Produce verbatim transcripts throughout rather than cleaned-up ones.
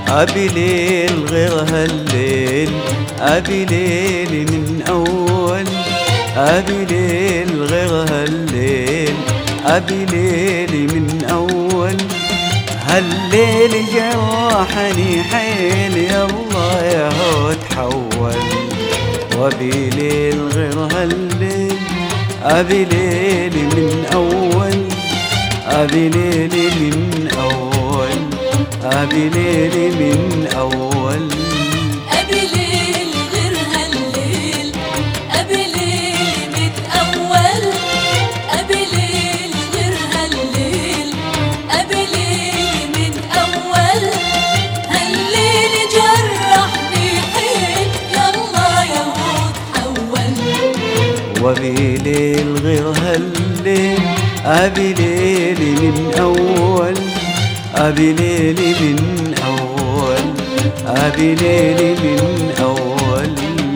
أبي ليل غير هالليل، أبي ليل من أول، أبي ليل غير هالليل، أبي ليل من أول. هالليل جرحني حيل يالله ياهو تحول. وأبي ليل غير هالليل، أبي ليل من أول، أبي ليل من أول، أبي ليل من أول. أبي ليل غير هالليل، أبي ليل من أول، أبي ليل غير هالليل، أبي ليل من أول. هالليل جرحني حيل يالله ياهو تحول. وأبي ليل غير هالليل، أبي ليل من أول، أبي ليل من أول، أبي ليل من أول.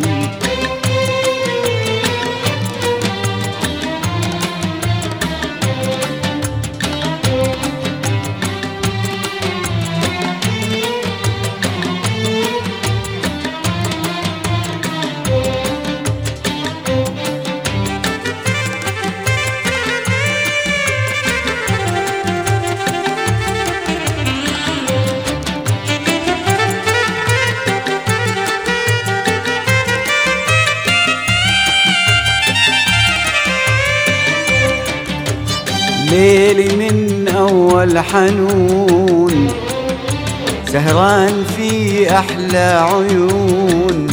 ليلي من أول حنون، سهران في أحلى عيون.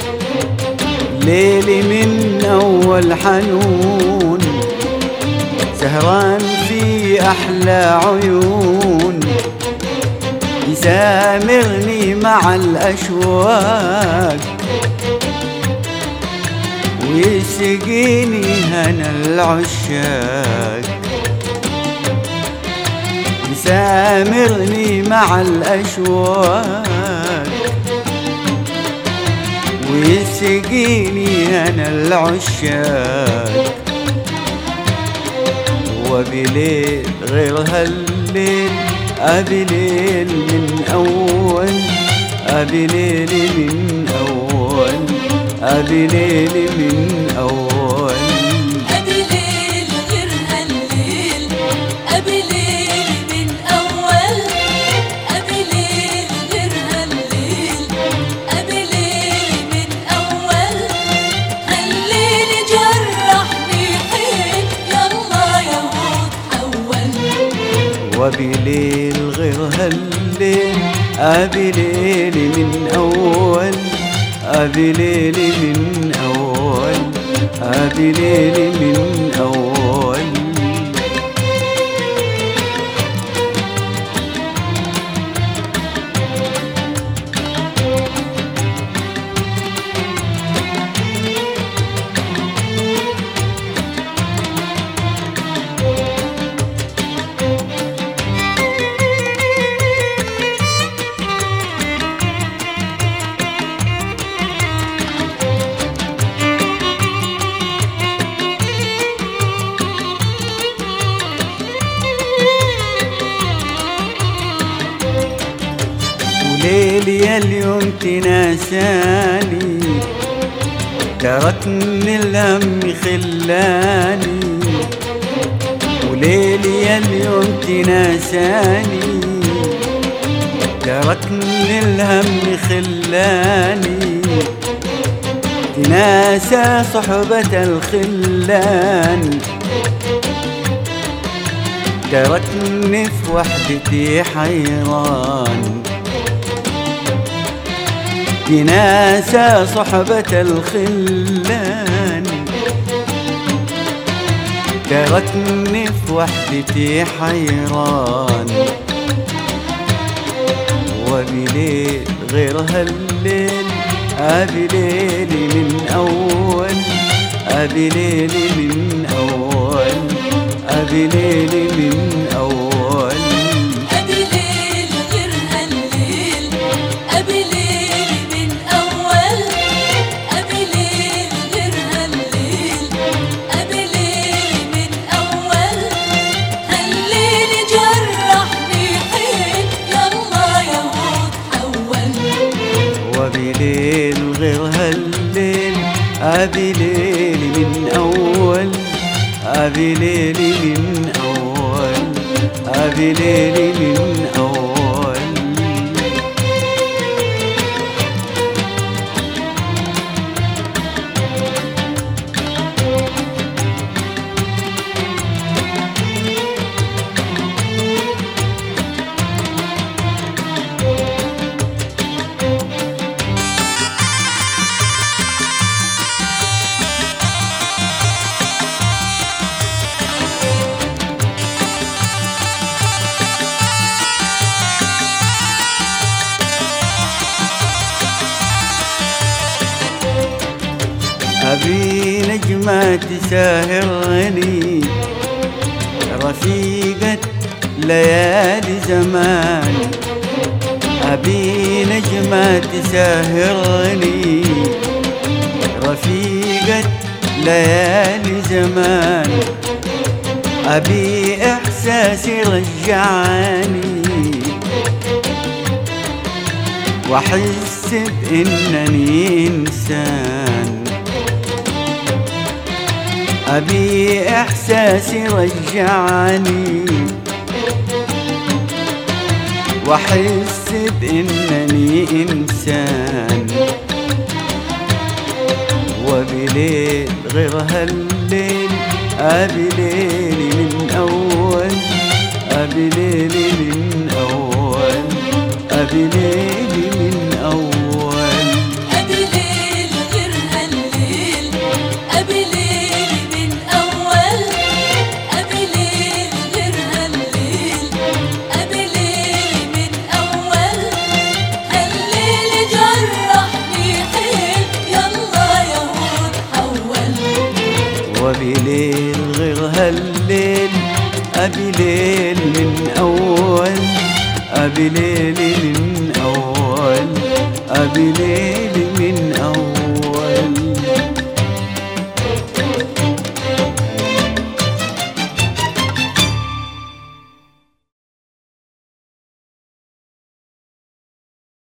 ليلي من أول حنون، سهران في أحلى عيون. يسامرني مع الأشواق ويسقيني هنا العشاق. يسامرني مع الأشواق ويسقيني هنا العشاق. وأبي ليل غير هالليل، أبي ليل من أول، أبي ليل من أول، أبي ليل من أول. أبي ليل غير هالليل، أبي ليل من أول، أبي ليل غير هالليل، أبي ليل من أول. هالليل جرحني حيل يالله ياهو تحول. وأبي ليل غير هالليل، أبي ليل من أول، أبي ليل من أول، أبي ليل من أول. ليلي اليوم تناساني، تركني الهم خلاني. وليلي اليوم تناساني، تركني الهم خلاني. تناسى صحبة الخلان، تركني في وحدتي حيران. تناسى صحبة الخلان، تركني في وحدتي حيران. وأبي ليل غير هالليل، أبي ليل من أول، أبي ليل من أول، أبي ليل من أول. أبي ليل غير هالليل، أبي ليل من أول، أبي ليل غير هالليل، أبي ليل من أول. هالليل جرحني حيل يالله ياهو تحول. ليلي من أول أبي ليلي من أول أبي ليلي من أول أبي نجمة تساهرني رفيقة ليالي زمان أبي نجمة تساهرني رفيقة ليالي زمان أبي إحساسي رجعني وأحس بإنني إنسان أبي إحساسي رجعني وأحس بإنني إنسان وبليل غير هالليل أبي ليلي من أول أبي ليلي من أول أبي ليلي من أول أبي ليل غير هالليل أبي ليلي من أول أبي ليل غير هالليل أبي ليلي من أول هالليل جرحني حيل يلا يهود حول وبليل غير هالليل أبي ليل من أول أبي ليلي من أول أبي ليلي